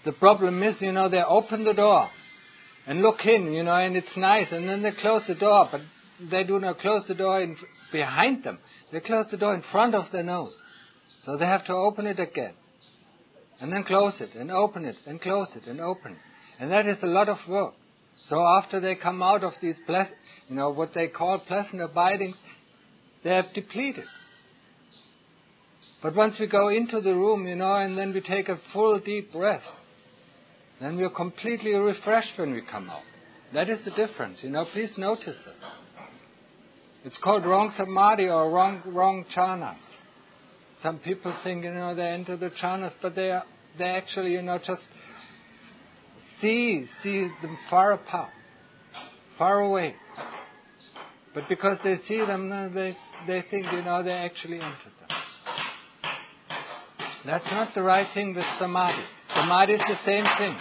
The problem is, they open the door and look in, and it's nice, and then they close the door, but they do not close the door behind them. They close the door in front of their nose. So they have to open it again. And then close it, and open it, and close it, and open it. And that is a lot of work. So after they come out of these what they call pleasant abidings, they have depleted. But once we go into the room, and then we take a full deep breath, then we are completely refreshed when we come out. That is the difference, Please notice that. It's called wrong samadhi or wrong jhanas. Some people think, they enter the jhanas, but they actually, just see them far apart, far away. But because they see them, they think, they actually entered them. That's not the right thing with samadhi. Samadhi is the same thing.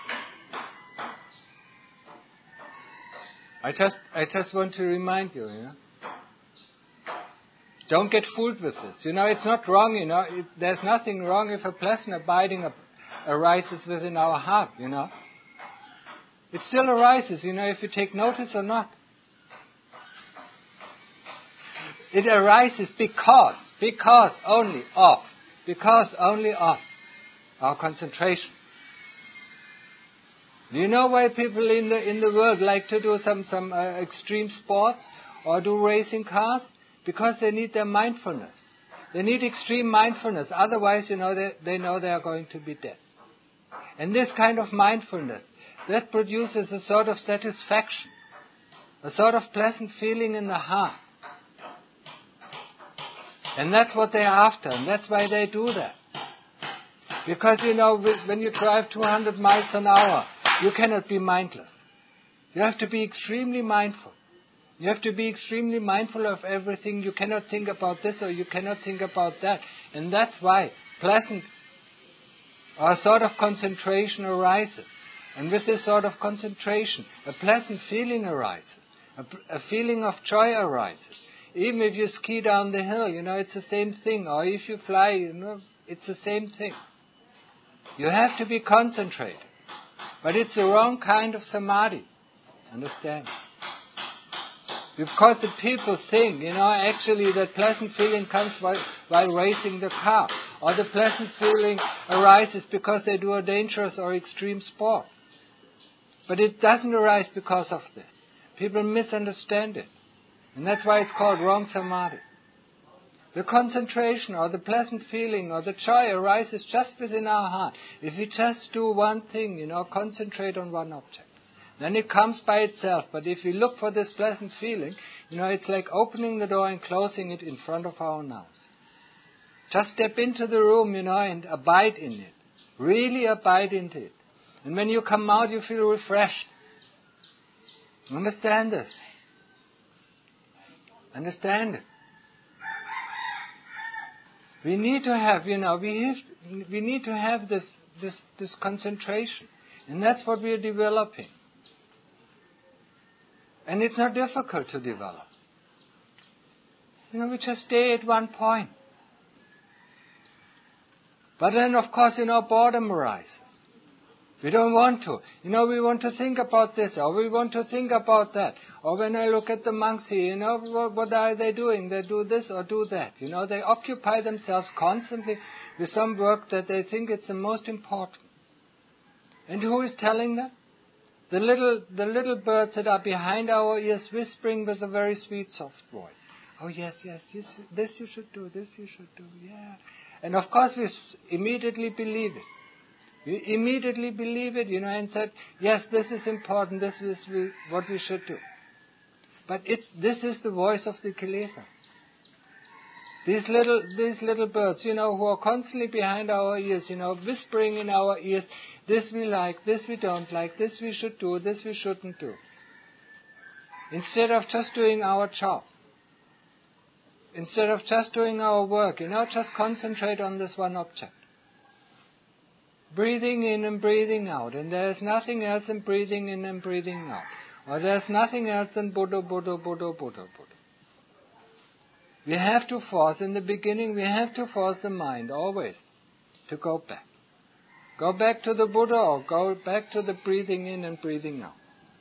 I just want to remind you, Don't get fooled with this. It's not wrong, there's nothing wrong if a pleasant abiding arises within our heart, It still arises, if you take notice or not. It arises because only of our concentration. Do you know why people in the world like to do some extreme sports or do racing cars? Because they need their mindfulness. They need extreme mindfulness. Otherwise, they know they are going to be dead. And this kind of mindfulness, that produces a sort of satisfaction, a sort of pleasant feeling in the heart. And that's what they're after, and that's why they do that. Because, when you drive 200 miles an hour, you cannot be mindless. You have to be extremely mindful. You have to be extremely mindful of everything. You cannot think about this or you cannot think about that. And that's why pleasant or a sort of concentration arises. And with this sort of concentration, a pleasant feeling arises. A feeling of joy arises. Even if you ski down the hill, it's the same thing. Or if you fly, it's the same thing. You have to be concentrated. But it's the wrong kind of samadhi. Understand? Because the people think, actually that pleasant feeling comes while racing the car. Or the pleasant feeling arises because they do a dangerous or extreme sport. But it doesn't arise because of this. People misunderstand it. And that's why it's called wrong samadhi. The concentration or the pleasant feeling or the joy arises just within our heart. If we just do one thing, concentrate on one object. Then it comes by itself. But if we look for this pleasant feeling, it's like opening the door and closing it in front of our nose. Just step into the room, and abide in it. Really abide in it. And when you come out, you feel refreshed. Understand this? Understand it. We need to have, we need to have this concentration. And that's what we are developing. And it's not difficult to develop. We just stay at one point. But then, of course, boredom arises. We don't want to. We want to think about this, or we want to think about that. Or when I look at the monks here, what are they doing? They do this or do that. They occupy themselves constantly with some work that they think it's the most important. And who is telling them? The little birds that are behind our ears whispering with a very sweet, soft voice. Oh, yes, this you should do, this you should do, yeah. And of course we immediately believe it. We immediately believe it, and said, yes, this is important, this is what we should do. But this is the voice of the kilesa. These little birds, who are constantly behind our ears, whispering in our ears, this we like, this we don't like, this we should do, this we shouldn't do. Instead of just doing our job. Instead of just doing our work, just concentrate on this one object. Breathing in and breathing out. And there's nothing else than breathing in and breathing out. Or there's nothing else than Buddha, Buddha, Buddha, Buddha, Buddha. We have to force, in the beginning, we have to force the mind always to go back. Go back to the Buddha or go back to the breathing in and breathing out.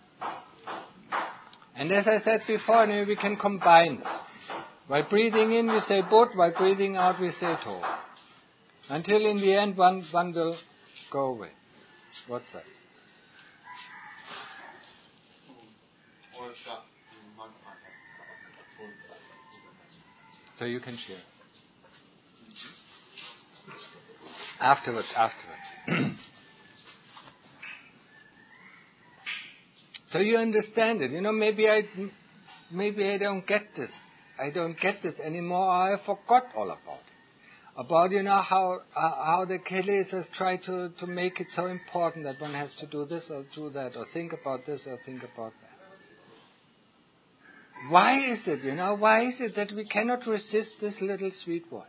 And as I said before, we can combine this. While breathing in, we say Bud. While breathing out, we say To. Until in the end, one will go away. What's that? So you can share. Afterwards. So you understand it. Maybe I don't get this. I don't get this anymore. I forgot all about it. About, how the Kilesas try to make it so important that one has to do this or do that, or think about this or think about that. Why is it, why is it that we cannot resist this little sweet voice?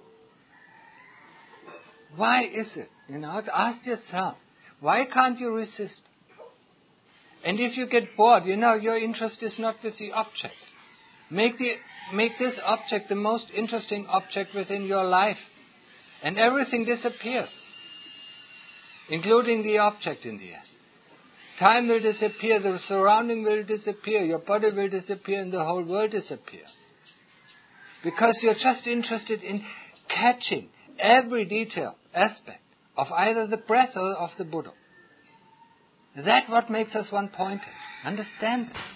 Why is it? Ask yourself, why can't you resist? And if you get bored, your interest is not with the object. Make this object the most interesting object within your life. And everything disappears. Including the object in the end. Time will disappear, the surrounding will disappear, your body will disappear, and the whole world disappears. Because you're just interested in catching every detail, aspect of either the breath or of the Buddha. That's what makes us one-pointed. Understand that.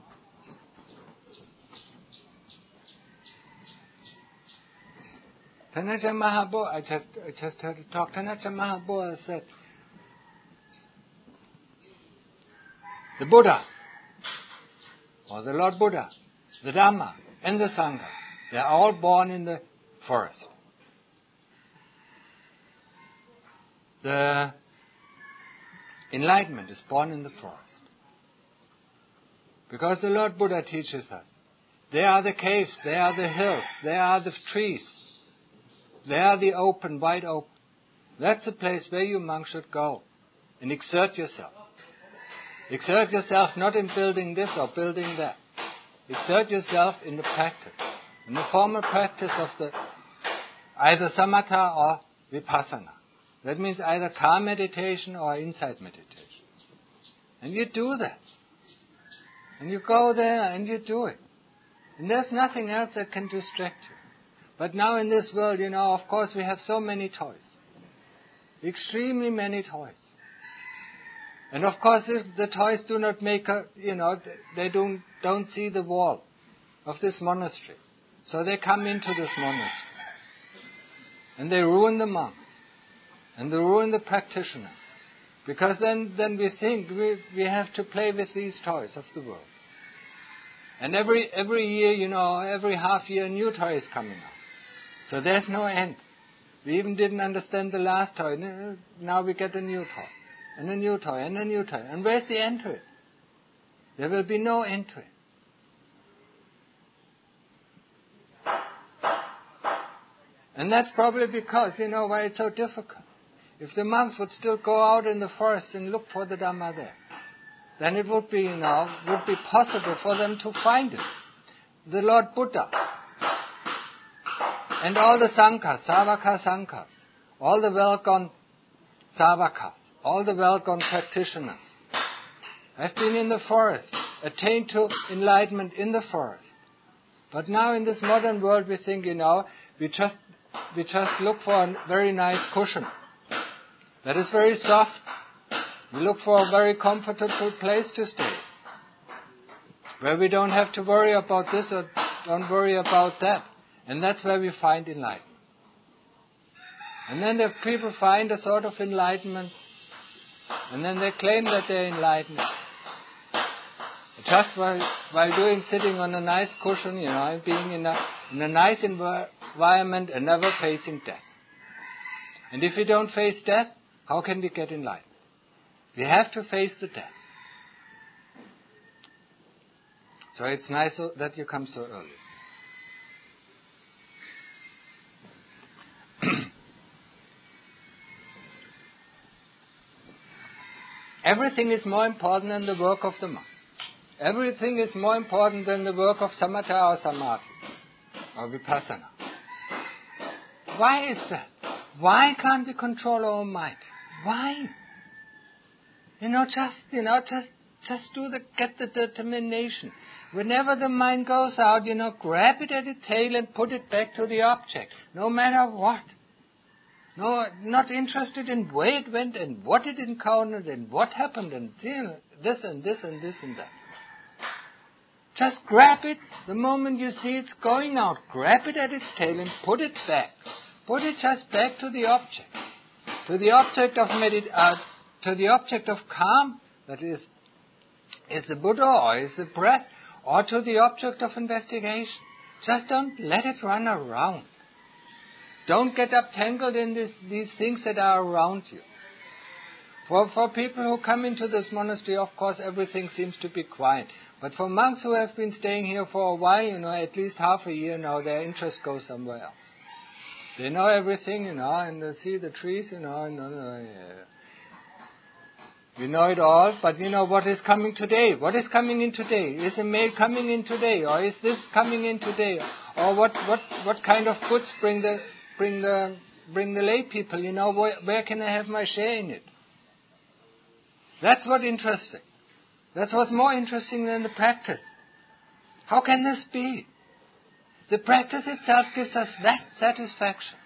Tanaja Mahaboa, I just heard a talk. Tanaja Mahaboa said, the Buddha, or the Lord Buddha, the Dhamma, and the Sangha, they are all born in the forest. The enlightenment is born in the forest. Because the Lord Buddha teaches us, they are the caves, they are the hills, they are the trees, they are the open, wide open. That's the place where you monks should go and exert yourself. Exert yourself not in building this or building that. Exert yourself in the practice, in the formal practice of the either samatha or vipassana. That means either calm meditation or insight meditation. And you do that. And you go there and you do it. And there's nothing else that can distract you. But now in this world, of course we have so many toys. Extremely many toys. And of course the toys do not make they don't see the wall of this monastery. So they come into this monastery. And they ruin the monks. And they ruin the practitioner. Because then we think we have to play with these toys of the world. And every year, every half year, a new toy is coming out. So there's no end. We even didn't understand the last toy. Now we get a new toy. And a new toy, and a new toy. And where's the end to it? There will be no end to it. And that's probably because, why it's so difficult. If the monks would still go out in the forest and look for the Dhamma there, then it would be, would be possible for them to find it. The Lord Buddha and all the Sanghas, Savaka Sanghas, all the well-gone Savakas, all the well-gone practitioners have been in the forest, attained to enlightenment in the forest. But now in this modern world we think, we just look for a very nice cushion that is very soft. We look for a very comfortable place to stay, where we don't have to worry about this or don't worry about that. And that's where we find enlightenment. And then the people find a sort of enlightenment, and then they claim that they're enlightened. Just while sitting on a nice cushion, and being in a nice environment and never facing death. And if we don't face death, how can we get enlightened? We have to face the death. So it's nice that you come so early. Everything is more important than the work of the monk. Everything is more important than the work of samatha or samadhi or vipassana. Why is that? Why can't we control our mind? Why? Just get the determination. Whenever the mind goes out, grab it at its tail and put it back to the object, no matter what. No, not interested in where it went and what it encountered and what happened and this and this and this and that. Just grab it the moment you see it's going out. Grab it at its tail and put it back. Put it just back to the object. To the object of calm, that is the Buddha or is the breath, or to the object of investigation. Just don't let it run around. Don't get tangled in these things that are around you. For people who come into this monastery, of course, everything seems to be quiet. But for monks who have been staying here for a while, at least half a year now, their interest goes somewhere else. They know everything, and they see the trees, We know it all, but what is coming today? What is coming in today? Is a mail coming in today, or is this coming in today? Or what kind of goods bring the lay people? Where can I have my share in it? That's what's interesting. That's what's more interesting than the practice. How can this be? The practice itself gives us that satisfaction.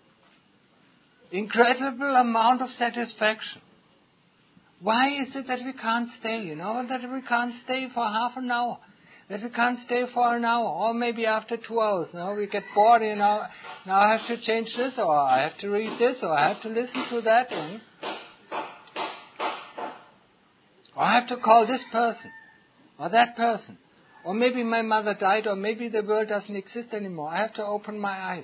Incredible amount of satisfaction. Why is it that we can't stay, that we can't stay for half an hour, that we can't stay for an hour, or maybe after 2 hours, we get bored, now I have to change this, or I have to read this, or I have to listen to that, or I have to call this person, or that person, or maybe my mother died, or maybe the world doesn't exist anymore, I have to open my eyes.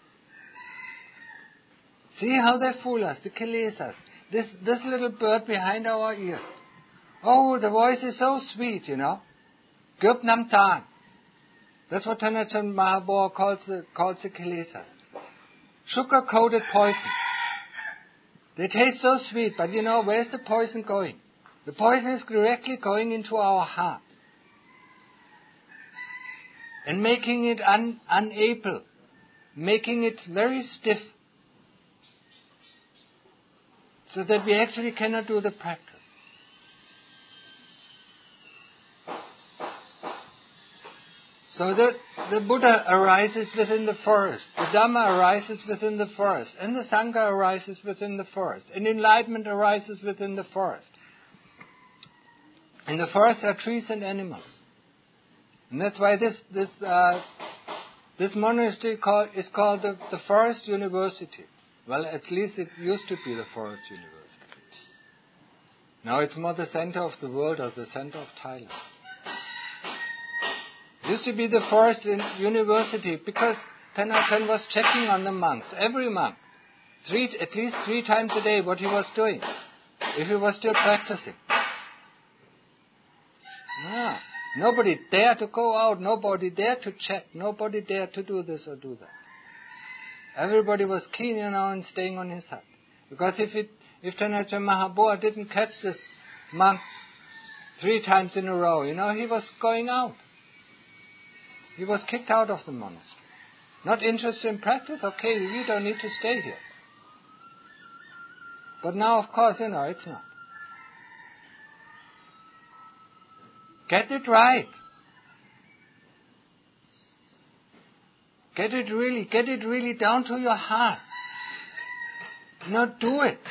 See how they fool us, the kilesas. This little bird behind our ears. Oh, the voice is so sweet, Gyup Nam Tan. That's what Thanachand Mahabodha calls the kilesas. Sugar-coated poison. They taste so sweet, but where's the poison going? The poison is directly going into our heart. And making it unable. Making it very stiff. So that we actually cannot do the practice. So the Buddha arises within the forest. The Dhamma arises within the forest. And the Sangha arises within the forest. And enlightenment arises within the forest. In the forest are trees and animals. And that's why this monastery is called the Forest University. Well, at least it used to be the Forest University. Now it's more the center of the world or the center of Thailand. It used to be the Forest University because Thanachand was checking on the monks, every monk, at least 3 times a day what he was doing, if he was still practicing. Nobody dared to go out, nobody dared to check, nobody dared to do this or do that. Everybody was keen, in staying on his hut. Because if Thanachand Mahabodha didn't catch this monk 3 times in a row, he was going out. He was kicked out of the monastery. Not interested in practice? Okay, you don't need to stay here. But now, of course, it's not. Get it right. Get it really down to your heart. Do it.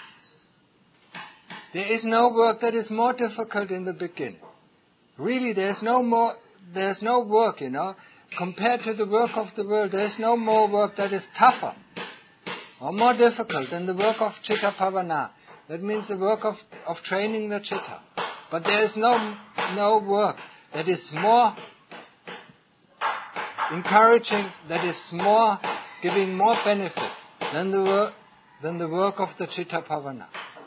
There is no work that is more difficult in the beginning. Really, there's no work, Compared to the work of the world, there's no more work that is tougher or more difficult than the work of Chitta Bhavana. That means the work of training the Chitta. But there is no work that is more encouraging, that is more giving more benefits than the work of the Chitta Bhavana.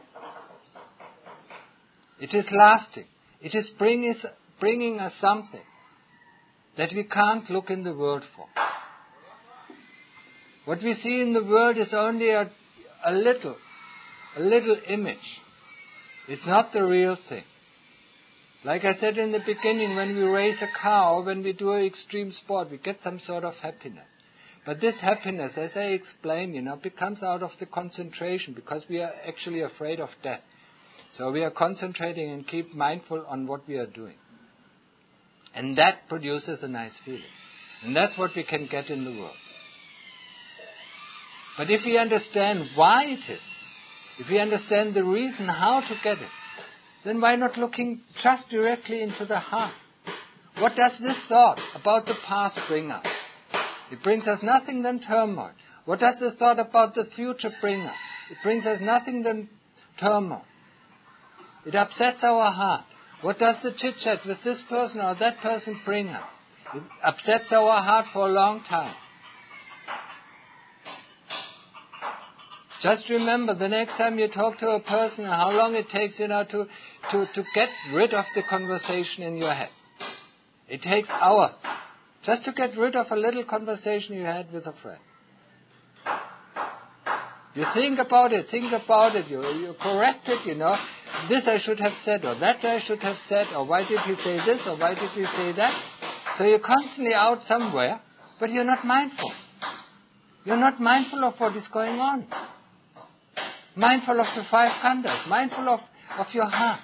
It is lasting. It is bringing us something that we can't look in the world for. What we see in the world is only a little image. It's not the real thing. Like I said in the beginning, when we race a car or when we do an extreme sport, we get some sort of happiness. But this happiness, as I explained, becomes out of the concentration because we are actually afraid of death. So we are concentrating and keep mindful on what we are doing. And that produces a nice feeling. And that's what we can get in the world. But if we understand why it is, if we understand the reason how to get it, then why not looking just directly into the heart? What does this thought about the past bring us? It brings us nothing than turmoil. What does this thought about the future bring us? It brings us nothing than turmoil. It upsets our heart. What does the chit-chat with this person or that person bring us? It upsets our heart for a long time. Just remember, the next time you talk to a person, how long it takes, to get rid of the conversation in your head. It takes hours just to get rid of a little conversation you had with a friend. You think about it, you correct it, this I should have said, or that I should have said, or why did he say this, or why did he say that? So you're constantly out somewhere, but you're not mindful. You're not mindful of what is going on. Mindful of the 5 khandhas, mindful of your heart.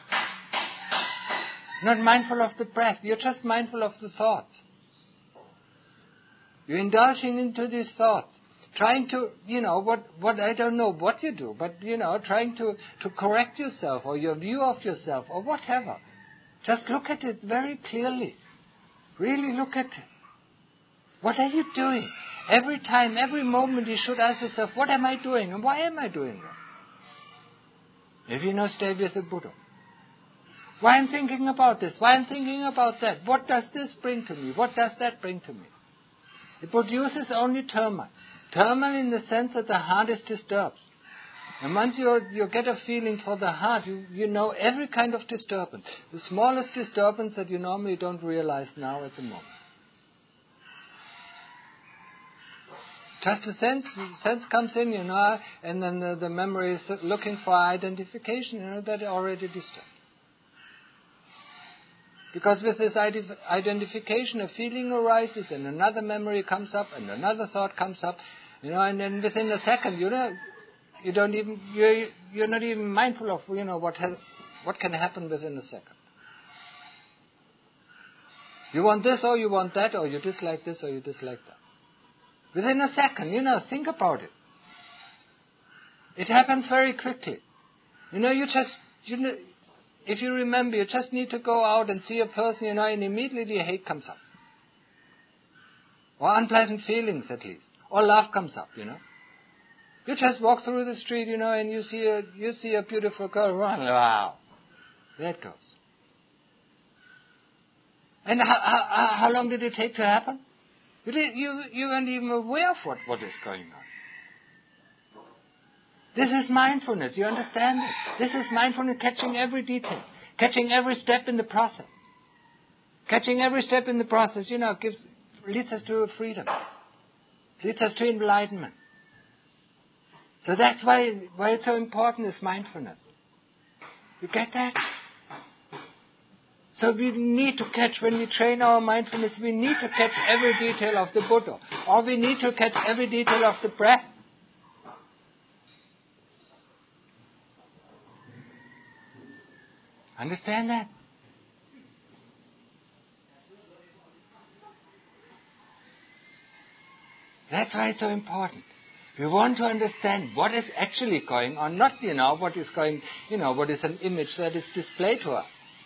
Not mindful of the breath, you're just mindful of the thoughts. You're indulging into these thoughts, trying to, what I don't know what you do, but, trying to correct yourself or your view of yourself or whatever. Just look at it very clearly. Really look at it. What are you doing? Every time, every moment you should ask yourself, what am I doing and why am I doing that? If stay with the Buddha. Why I'm thinking about this? Why I'm thinking about that? What does this bring to me? What does that bring to me? It produces only turmoil. Turmoil in the sense that the heart is disturbed. And once you get a feeling for the heart, you know every kind of disturbance. The smallest disturbance that you normally don't realize now at the moment. Just a sense comes in, and then the memory is looking for identification, that already disturbed. Because with this identification, a feeling arises, and another memory comes up, and another thought comes up, and then within a second, you're not even mindful of, what can happen within a second. You want this, or you want that, or you dislike this, or you dislike that. Within a second, think about it. It happens very quickly. If you remember, you just need to go out and see a person, and immediately hate comes up. Or unpleasant feelings, at least. Or love comes up, You just walk through the street, and you see a beautiful girl run. Wow. There it goes. And how long did it take to happen? You weren't even aware of what is going on. This is mindfulness, you understand it? This is mindfulness, catching every detail, catching every step in the process. Catching every step in the process, leads us to freedom, leads us to enlightenment. So that's why it's so important, is mindfulness. You get that? So we need to catch, when we train our mindfulness, we need to catch every detail of the Buddha. Or we need to catch every detail of the breath. Understand that? That's why it's so important. We want to understand what is actually going on, not, what is going, what is an image that is displayed to us.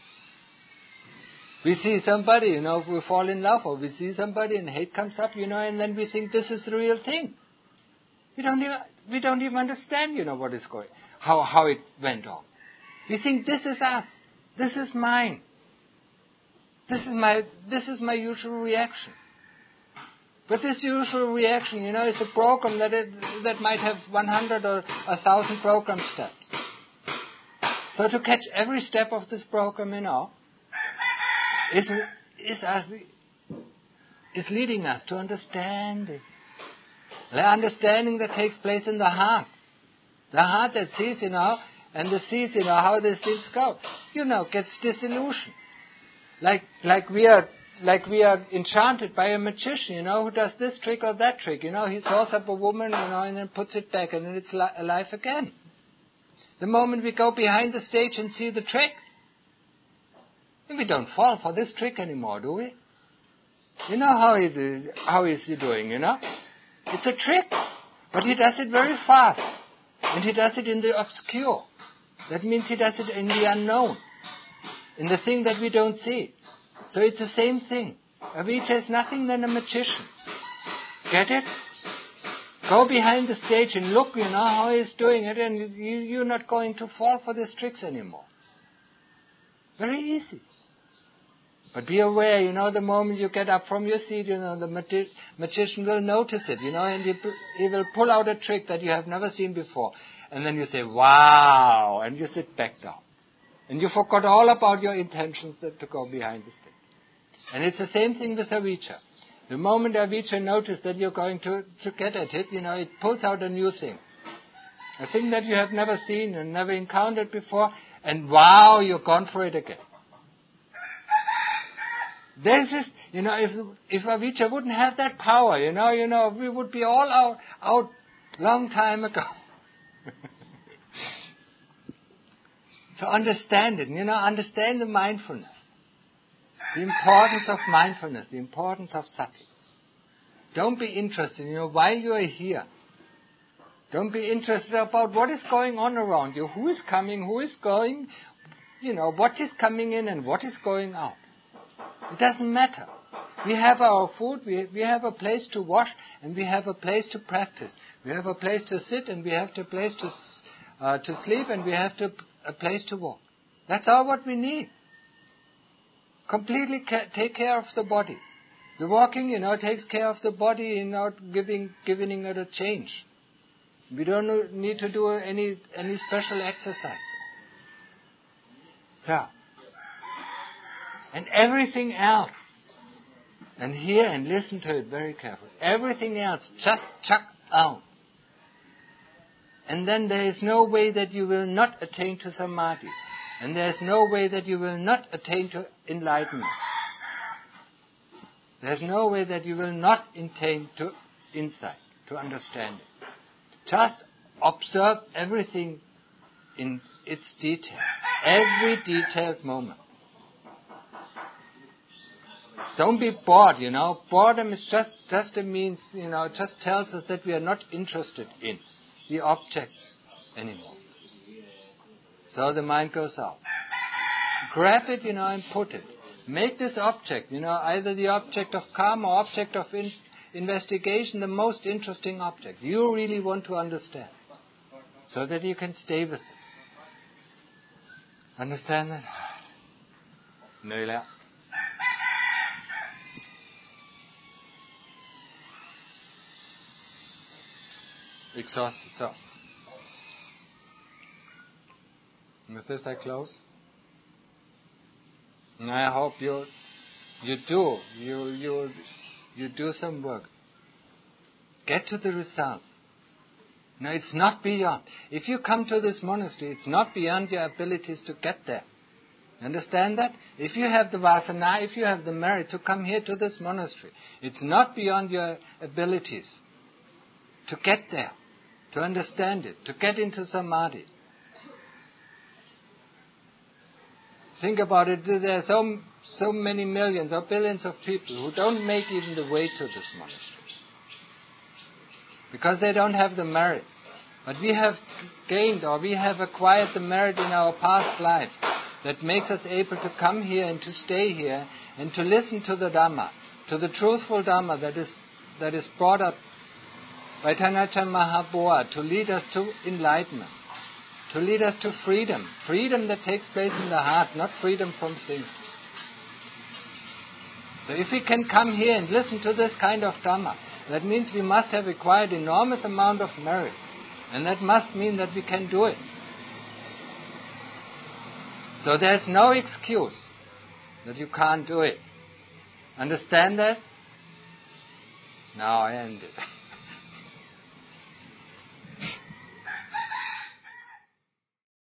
We see somebody, we fall in love, or we see somebody and hate comes up, and then we think this is the real thing. We don't even understand, what is going, how it went on. We think this is us, this is mine, this is my usual reaction. But this usual reaction, is a program that might have 100 or 1,000 program steps. So to catch every step of this program, is leading us to understanding. The understanding that takes place in the heart. The heart that sees, and that sees, how these things go, gets disillusioned. Like we are like we are enchanted by a magician, who does this trick or that trick. He saws up a woman, and then puts it back, and then it's alive again. The moment we go behind the stage and see the trick, we don't fall for this trick anymore, do we? How is he doing, It's a trick, but he does it very fast. And he does it in the obscure. That means he does it in the unknown, in the thing that we don't see. So it's the same thing. Avijja is nothing than a magician. Get it? Go behind the stage and look, how he's doing it, and you're not going to fall for these tricks anymore. Very easy. But be aware, the moment you get up from your seat, the magician will notice it, and he will pull out a trick that you have never seen before. And then you say, wow, and you sit back down. And you forgot all about your intentions to go behind the stage. And it's the same thing with Avijja. The moment Avijja notices that you're going to get at it, it pulls out a new thing. A thing that you have never seen and never encountered before, and wow, you're gone for it again. This is, if Avijja wouldn't have that power, we would be all out long time ago. So understand it, understand the mindfulness. The importance of mindfulness, the importance of sati. Don't be interested, while you are here. Don't be interested about what is going on around you, who is coming, who is going, what is coming in and what is going out. It doesn't matter. We have our food, we have a place to wash, and we have a place to practice. We have a place to sit, and we have a place to sleep, and we have a place to walk. That's all what we need. Completely take care of the body. The walking, takes care of the body, giving it a change. We don't need to do any special exercise. So, and everything else, and hear and listen to it very carefully. Everything else, just chuck out. And then there is no way that you will not attain to samadhi. And there is no way that you will not attain to enlightenment. There is no way that you will not attain to insight, to understanding. Just observe everything in its detail. Every detailed moment. Don't be bored, Boredom is just a means, just tells us that we are not interested in the object anymore. So the mind goes out. Grab it, and put it. Make this object, either the object of karma or object of investigation, the most interesting object you really want to understand, so that you can stay with it. Understand that? เหนื่อยแล้ว Exhausted. So, with this I close. And I hope you do some work. Get to the results. No, it's not beyond. If you come to this monastery, it's not beyond your abilities to get there. Understand that? If you have the vasana, if you have the merit to come here to this monastery, it's not beyond your abilities to get there, to understand it, to get into samadhi. Think about it. There are so many millions or billions of people who don't make even the way to this monastery because they don't have the merit. But we have gained, or we have acquired the merit in our past lives that makes us able to come here and to stay here and to listen to the Dhamma, to the truthful Dhamma that is brought up by Thanachan Mahaboa to lead us to enlightenment, to lead us to freedom. Freedom that takes place in the heart, not freedom from things. So if we can come here and listen to this kind of Dhamma, that means we must have acquired enormous amount of merit. And that must mean that we can do it. So there's no excuse that you can't do it. Understand that? Now I end it.